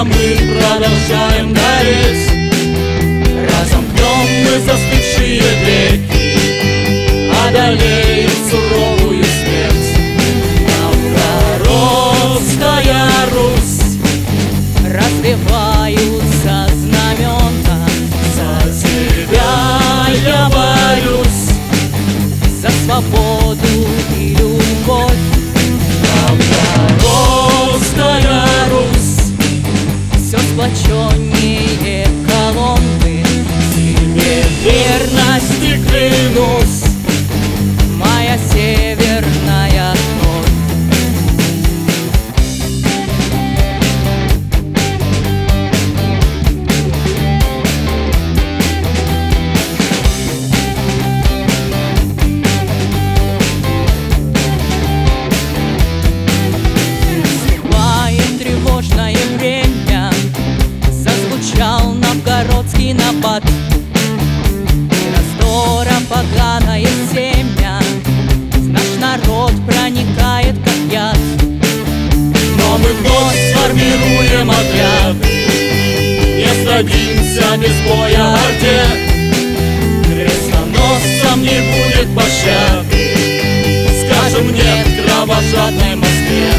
а мы продолжаем гореть. Разомкнем мы застывшие веки, одолеем суровую смерть. Новгородская Русь, развиваются знамена. за тебя я борюсь, За свободу и любовь. Новгородская Русь, Все сплоченнее колонны. тебе верности клянусь. Моя северная кровь. Наступает тревожное время, зазвучал новгородский набат. И раздора поганое семя в наш народ проникает как яд. Но мы вновь сформируем отряды, не сдадимся без боя орде. Крестоносцам не будет пощады, скажем нет кровожадной Москве.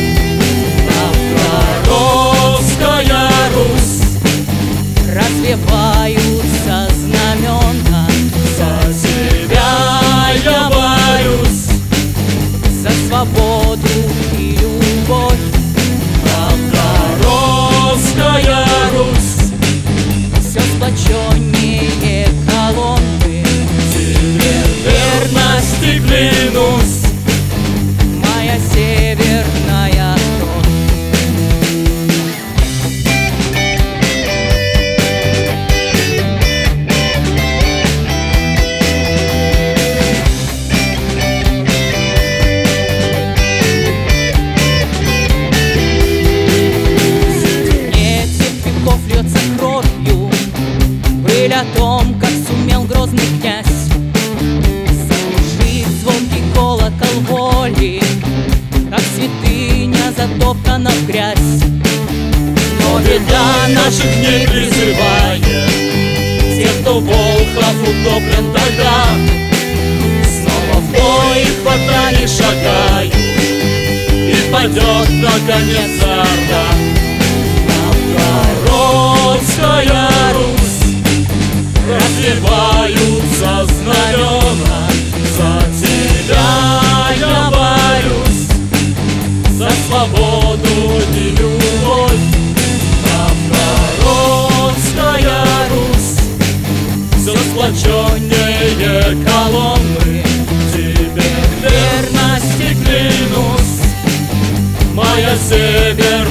Новгородская Русь, Развиваются знамена. за тебя я борюсь, За свободу и любовь. Новгородская Русь, Все сплоченнее колонны. тебе верности клянусь. Моя северная кровь. Льется кровью быль о том, как сумел грозный князь заглушить звонкий колокол воли, как святыня затоптана в грязь. Но беда наших дней призывает тех, кто Волхов утоплен тогда. Снова в бой их хватали шагают, и падет наконец орда. Новгородская Русь, развиваются знамена. За тебя я борюсь, за свободу и любовь. Новгородская Русь, все сплоченнее колонны. Тебе верности клянусь, моя север.